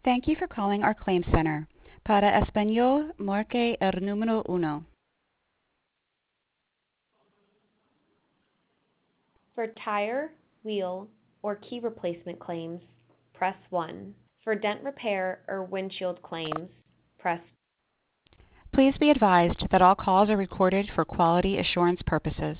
Thank you for calling our claim center. Para español, marque el número uno. For tire, wheel, or key replacement claims, press 1. For dent repair or windshield claims, press 2. Please be advised that all calls are recorded for quality assurance purposes.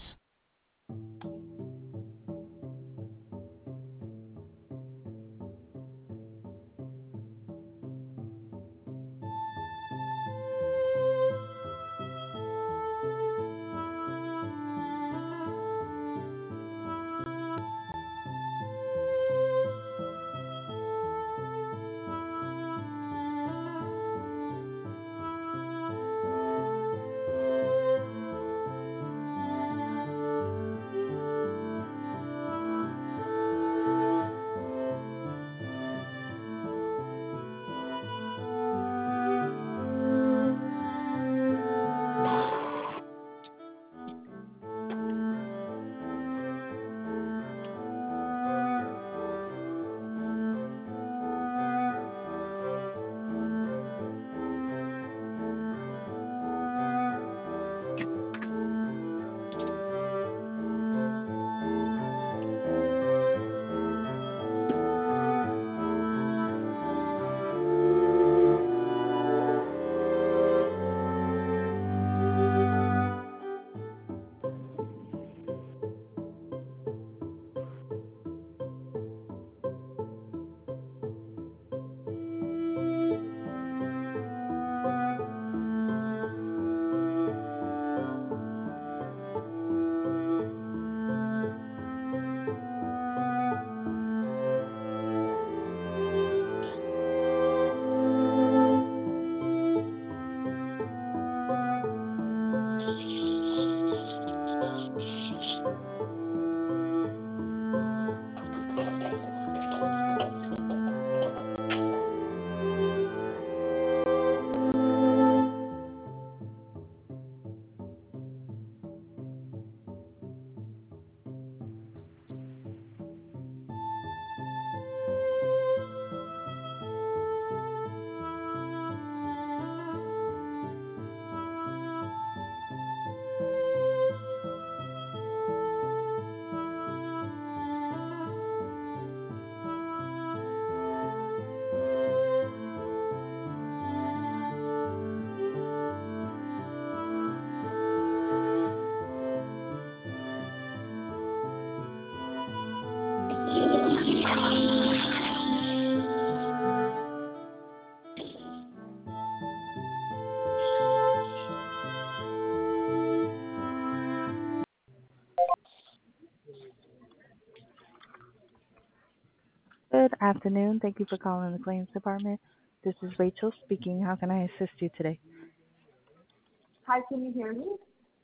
Good afternoon. Thank you for calling the claims department. This is Rachel speaking. How can I assist you today? Hi, can you hear me?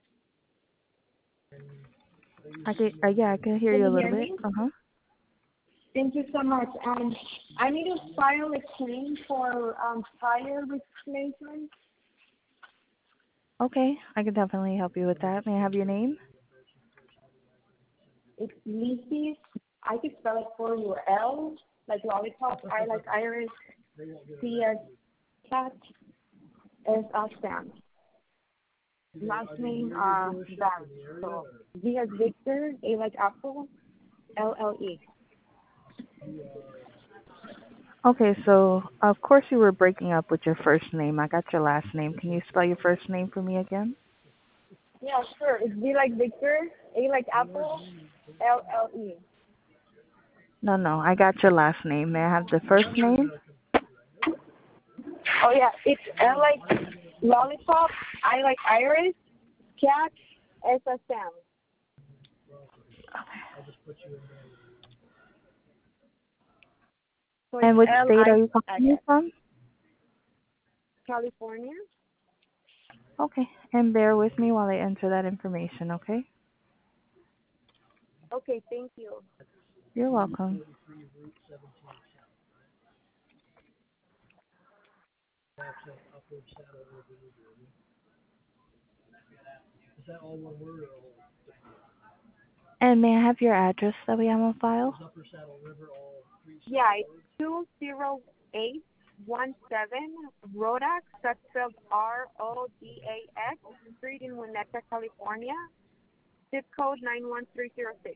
I can hear Can you a you little hear bit. me? Thank you so much. I need to file a claim for tire replacement. Okay, I can definitely help you with that. May I have your name? It's Lizzie. I could spell it for you. L like lollipop, I like iris, C as cat, S as Sam. Last name Van. So V as Victor, A like apple, LLE. Okay, so of course you were breaking up with your first name. I got your last name. Can you spell your first name for me again? Yeah, sure. It's V like Victor, A like apple, LLE. No, I got your last name. May I have the first name? Oh yeah, it's L like lollipop, I like iris, cat, S as Sam. So And which L state I are you calling me from? California. Okay, and bear with me while I enter that information, okay? Okay, thank you. You're welcome. And may I have your address that we have on file? Yeah, it's 208 Rodax, that's spelled Rodax, Street in Winnetka, California, zip code 91306.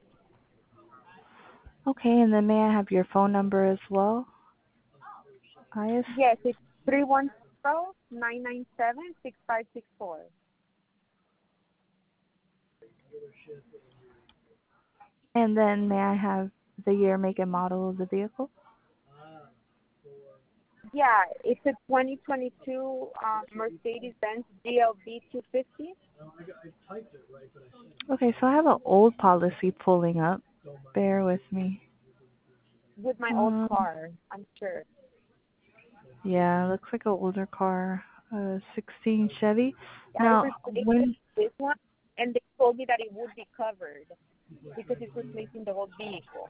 Okay, and then may I have your phone number as well, Ayas? Yes, it's 310-997-6564. And then may I have the year, make, and model of the vehicle? Yeah, it's a 2022 Mercedes-Benz GLB 250. Okay, so I have an old policy pulling up. Bear with me. With my old car, I'm sure. Yeah, looks like an older car, 16 Chevy. I Now, replaced when this one, and they told me that it would be covered because it's replacing the whole vehicle.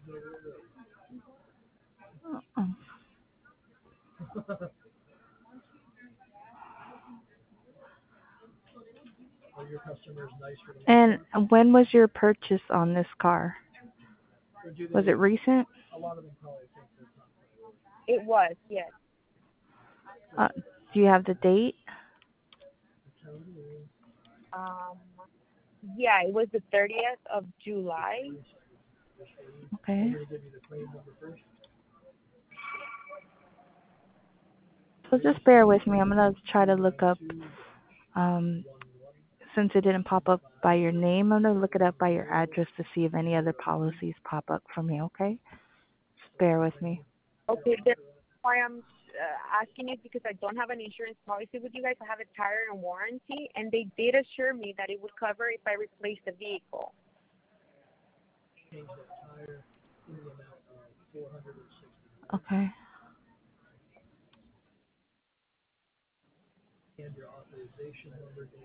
and when was your purchase on this car? Was it recent? It was, yes. Do you have the date? Um, yeah, it was the 30th of July. Okay. So just bear with me. I'm gonna try to look up. Since it didn't pop up by your name, I'm gonna look it up by your address to see if any other policies pop up for me. Okay. Just bear with me. Okay, that's why I'm asking is because I don't have an insurance policy with you guys. I have a tire and warranty, and they did assure me that it would cover if I replace the vehicle. Okay. And your authorization number is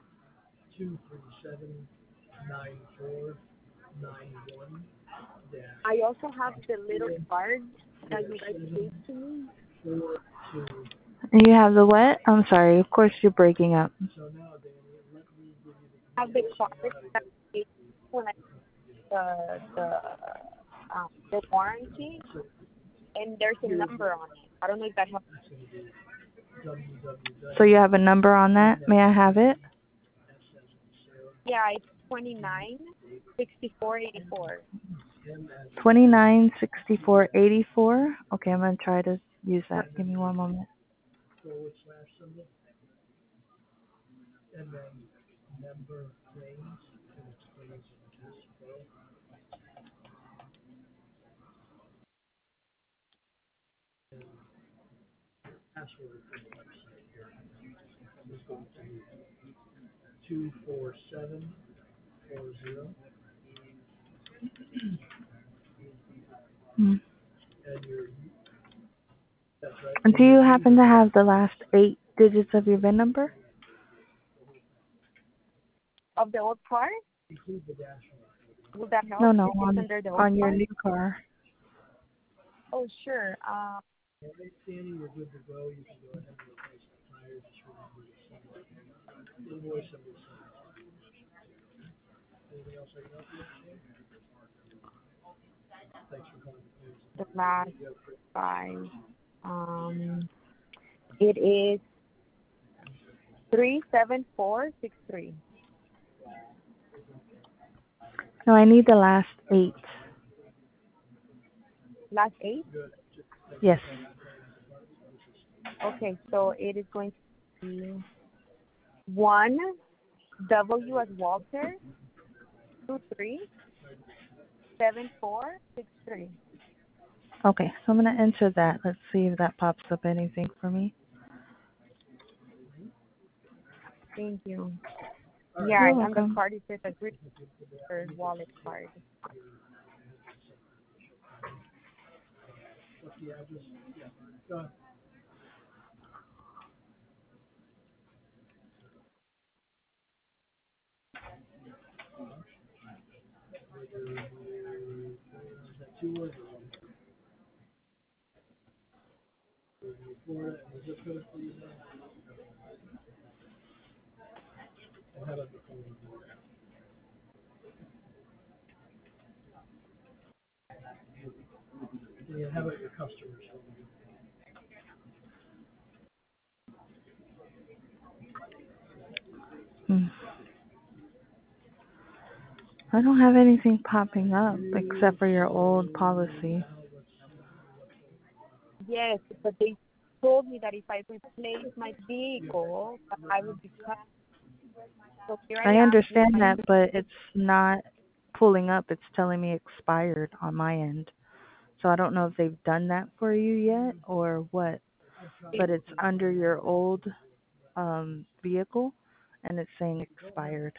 2379491. I also have the little card that you guys gave to me. You have the what? I'm sorry. Of course, you're breaking up. I have the card that I gave when I the warranty, and there's a number on it. I don't know if that helps. So you have a number on that? May I have it? Yeah, it's 296484. 296484. Okay, I'm gonna try to use that. Give me one moment. And then member claims, and it's claims and cash flow. And password for the website here is going to be 24740. Hmm. And that's right. And do you happen to have the last 8 digits of your VIN number? Of the old car? Include the dash line. Would that help? No, Under the old on your car? new car. Oh, sure. All right, Sandy, you're good to go. You can go ahead and replace the tires. Just remember to send the invoice and we'll send it. Anything else I can help you with? Thanks for calling. The last 5. It is 37463. No, I need the last 8. Last 8? Yes. Okay, so it is going to be 1 W as Walter 237463. Okay, so I'm gonna enter that. Let's see if that pops up anything for me. Thank you. You're Yeah, on the welcome. card it says a registered wallet card. What's the address? Yeah. Go ahead. Is that 2 words or 1 word? Florida and the zip code, please. And how about the phone number? And how about your customers? I don't have anything popping up except for your old policy. Yes, but they told me that if I replace my vehicle, that I would be cut. So here I I am with understand my that, new. but it's not pulling up. It's telling me expired on my end. So I don't know if they've done that for you yet or what, but it's under your old vehicle and it's saying expired.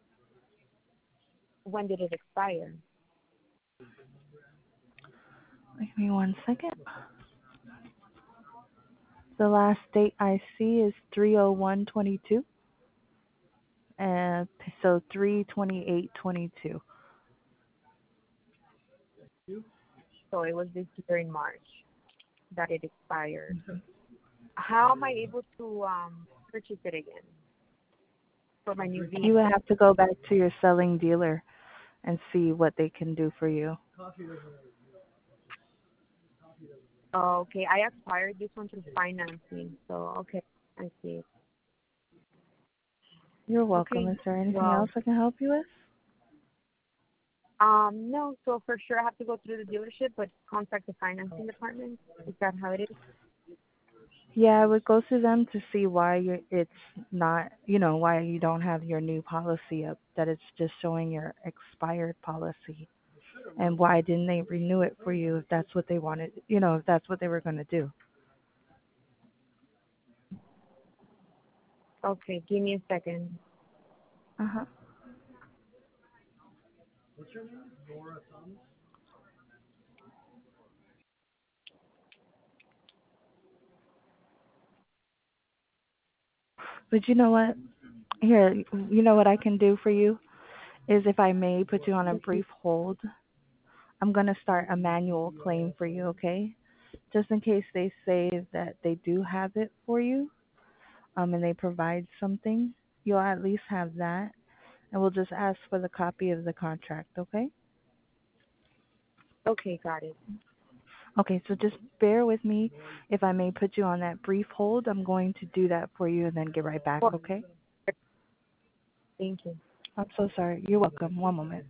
When did it expire? Give me 1 second. The last date I see is 3/01/22, and so 3/28/22. So it was this year in March that it expired. How am I able to purchase it again for my new You would vehicle? have to go back to your selling dealer and see what they can do for you. Okay, I acquired this one through financing. So okay, I see it. You're welcome. Okay, Is there anything well, else I can help you with? no. So for sure, I have to go through the dealership, but contact the financing department. Is that how it is? Yeah, I would go through them to see why it's not, why you don't have your new policy up, that it's just showing your expired policy. And why didn't they renew it for you if that's what they wanted, if that's what they were going to do. Okay, give me a second. Uh-huh. What's her name? Nora Thomas? But you know what? Here, you know what I can do for you is, if I may put you on a brief hold, I'm going to start a manual claim for you, okay? Just in case they say that they do have it for you, and they provide something, you'll at least have that, and we'll just ask for the copy of the contract, okay? Okay, got it. Okay, so just bear with me. If I may put you on that brief hold, I'm going to do that for you and then get right back, Well, okay? thank you. I'm so sorry. You're welcome. One moment.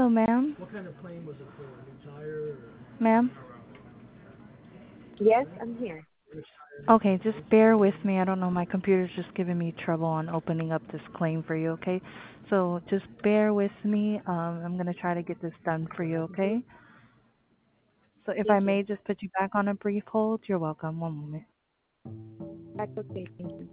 Hello, ma'am. What kind of claim was it for? A new tire or Ma'am? Yes, I'm here. Okay, just bear with me. I don't know, my computer's just giving me trouble on opening up this claim for you, okay? So just bear with me. I'm going to try to get this done for you, okay? So if I Thank you. may just put you back on a brief hold, you're welcome. One moment. That's okay. Thank you.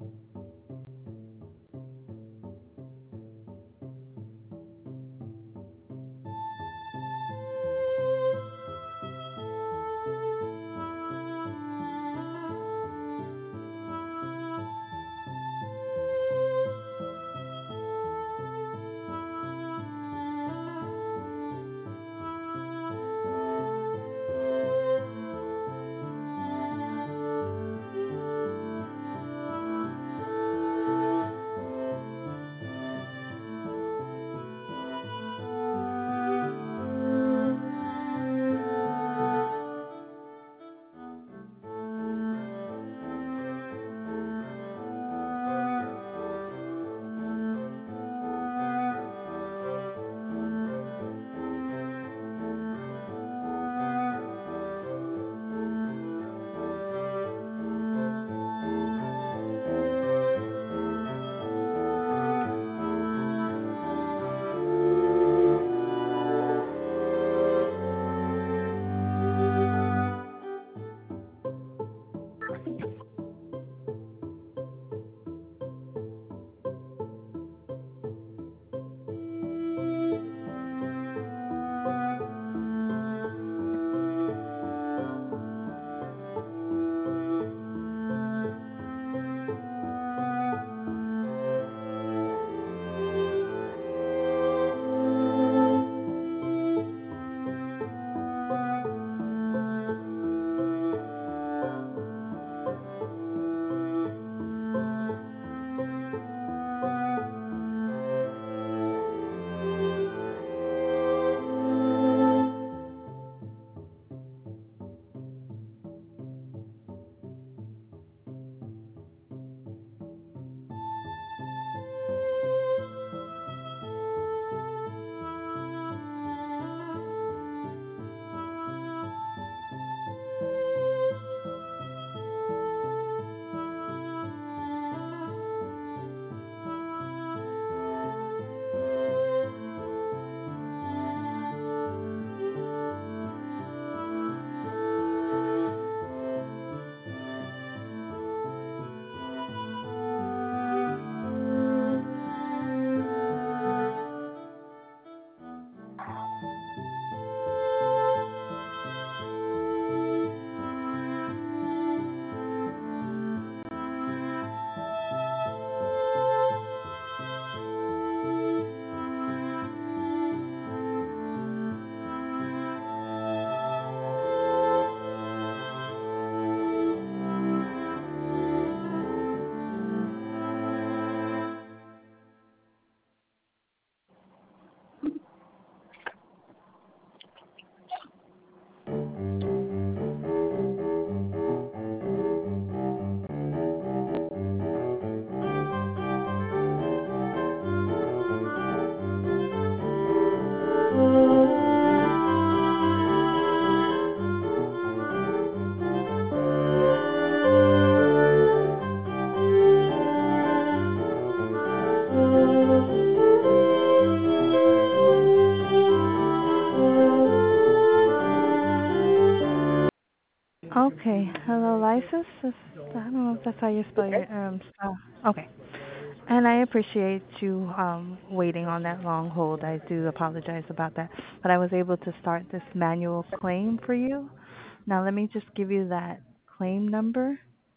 Okay. Hello, Lysis. I don't know if that's how you spell your spell. Okay. And I appreciate you waiting on that long hold. I do apologize about that. But I was able to start this manual claim for you. Now let me just give you that claim number.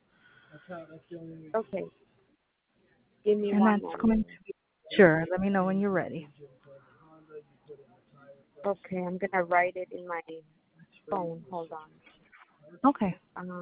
that's the only way. Okay. Give me And one that's moment. going to be sure. Let me know when you're ready. Okay, I'm gonna write it in my phone. Hold on. Okay.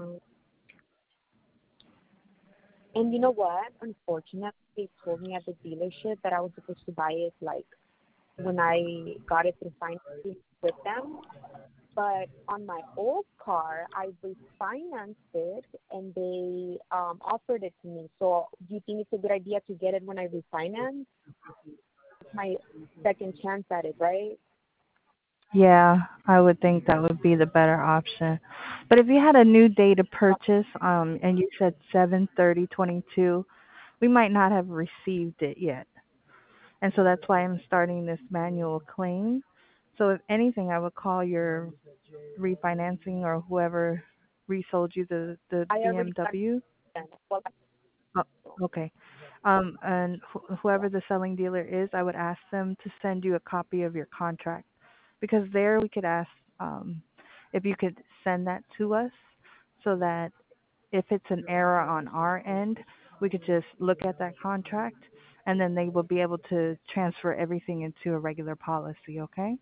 And you know what? Unfortunately, they told me at the dealership that I was supposed to buy it like when I got it through financing with them. But on my old car, I refinanced it and they offered it to me. So do you think it's a good idea to get it when I refinance? my second chance at it, right? Yeah, I would think that would be the better option. But if you had a new day to purchase, and you said 7/30/22, we might not have received it yet. And so that's why I'm starting this manual claim. So if anything, I would call your refinancing or whoever resold you the I already got BMW. it. Well, Oh, okay. And whoever the selling dealer is, I would ask them to send you a copy of your contract, because there we could ask, if you could send that to us, so that if it's an error on our end, we could just look at that contract, and then they will be able to transfer everything into a regular policy. Okay?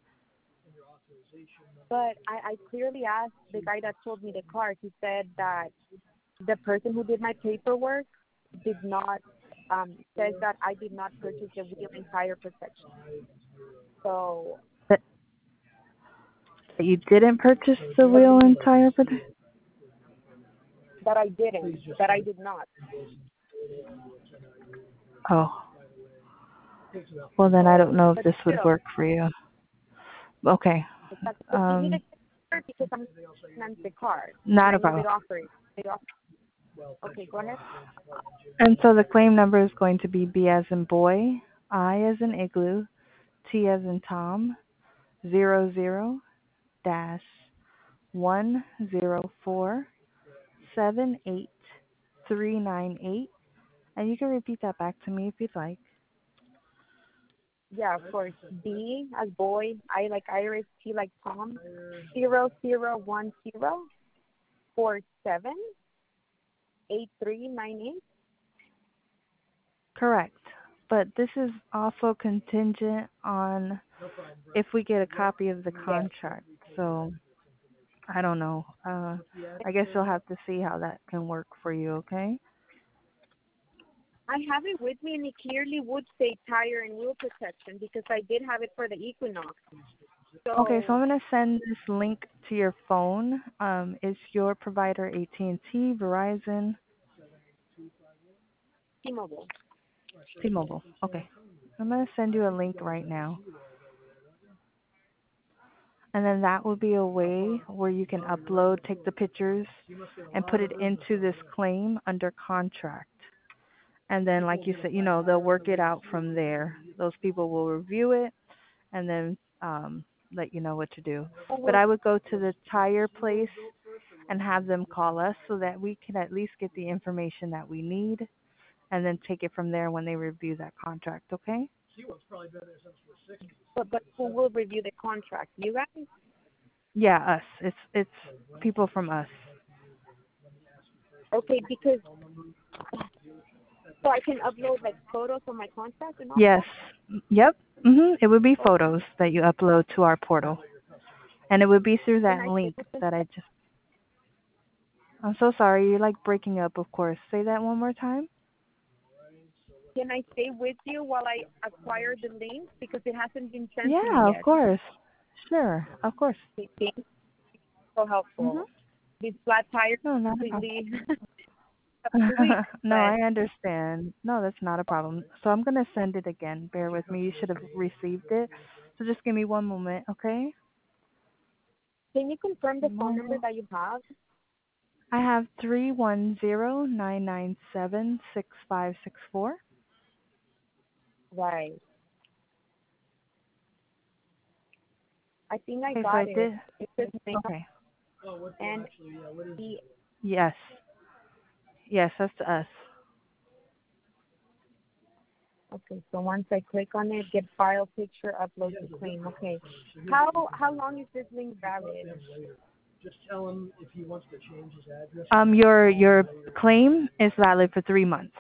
but I clearly asked the guy that sold me the car. He said that the person who did my paperwork did not says that I did not purchase the wheel and tire protection. So That you didn't purchase the wheel and tire protection. that I didn't, that I did not. Oh, well then I don't know if But this would still, work for you. Okay. but give me the card because I'm finance the car and Not I a know problem. they offer. Okay, go ahead. And so the claim number is going to be B as in boy, I as in igloo, T as in Tom, 00-104-78398. And you can repeat that back to me if you'd like. Yeah, of course. B as boy, I like Iris, T like Tom, 0010478398. Correct. But this is also contingent on if we get a copy of the Yes. contract. So I don't know. I guess you'll have to see how that can work for you, okay? I have it with me and it clearly would say tire and wheel protection because I did have it for the Equinox. Okay, so So I'm going to send this link to your phone. Is your provider AT&T, Verizon, T-Mobile. T-Mobile? Okay. I'm going to send you a link right now. And then that will be a way where you can upload, take the pictures, and put it into this claim under contract. And then, like you said, they'll work it out from there. Those people will review it and then let you know what to do. But I would go to the tire place and have them call us so that we can at least get the information that we need and then take it from there when they review that contract, okay? But who will review the contract? You guys? Yeah, us. It's people from us. Okay, because so I can upload like photos of my contract and all Yes. that. Yep. It would be photos that you upload to our portal. And it would be through Can that I link stay with that I just I'm so sorry, you're like breaking up, of course. Say that one more time. Can I stay with you while I acquire the link because it hasn't been sent to me Yeah, of yet? course. Sure, of course. Thank you. So Mhm. helpful. These flat tires No, not a problem. completely weak, No, but I understand. No, that's not a problem. So I'm going to send it again. Bear with me. You should have received it. So just give me one moment, okay? can you confirm the phone number Moment. that you have? I have 310-997-6564. Right. I think I Okay, so got I it. did. It says name Okay. and the Yes. Yes, that's us. okay. So once I click on it, get file picture, upload to claim. Okay. How long is this link valid? Just tell him if he wants to change his address. Your claim is valid for 3 months.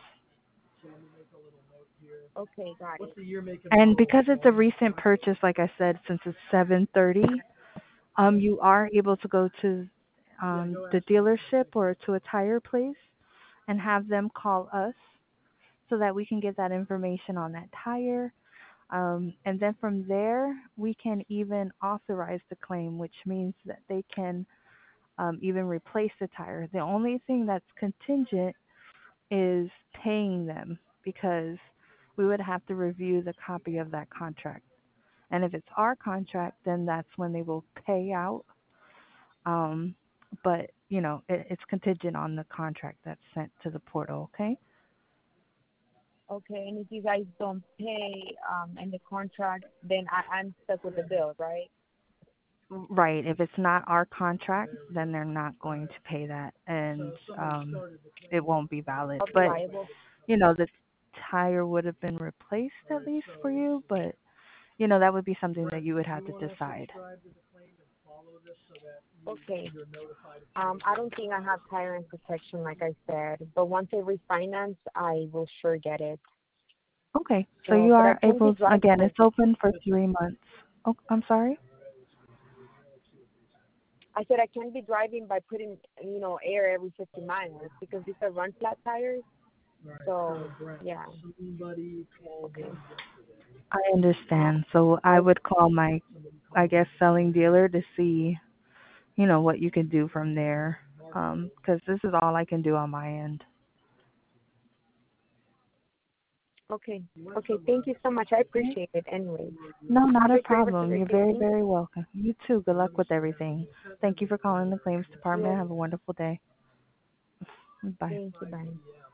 Okay, got What's it. the year, make, and And model? because it's a recent purchase, like I said, since it's 7:30, you are able to go to the dealership or to a tire place and have them call us so that we can get that information on that tire. And then from there, we can even authorize the claim, which means that they can even replace the tire. The only thing that's contingent is paying them, because we would have to review the copy of that contract. And if it's our contract, then that's when they will pay out. Um, but it's contingent on the contract that's sent to the portal. Okay. Okay, and if you guys don't pay in the contract, then I'm stuck with the bill, right? Right. If it's not our contract, then they're not going to pay that, and it won't be valid. I'll be But liable. the tire would have been replaced at least for you, but that would be something that you would have to decide. Okay. I don't think I have tire and protection, like I said, but once I refinance, I will sure get it. Okay. So So, you but I are can be able. driving Again, by. it's open for 3 months. Oh, I'm sorry. I said I can be driving by putting, air every 50 miles because these are run flat tires. So, yeah. Okay. I understand. So I would call my, I guess, selling dealer to see, what you can do from there. Because this is all I can do on my end. Okay. Okay. Thank you so much. I appreciate it anyway. No, not Have a a great rest of problem. your You're day. very, Thank very welcome. You too. Good luck with everything. Thank you for calling the claims department. you. Have a wonderful day. Bye. Thank you. Bye.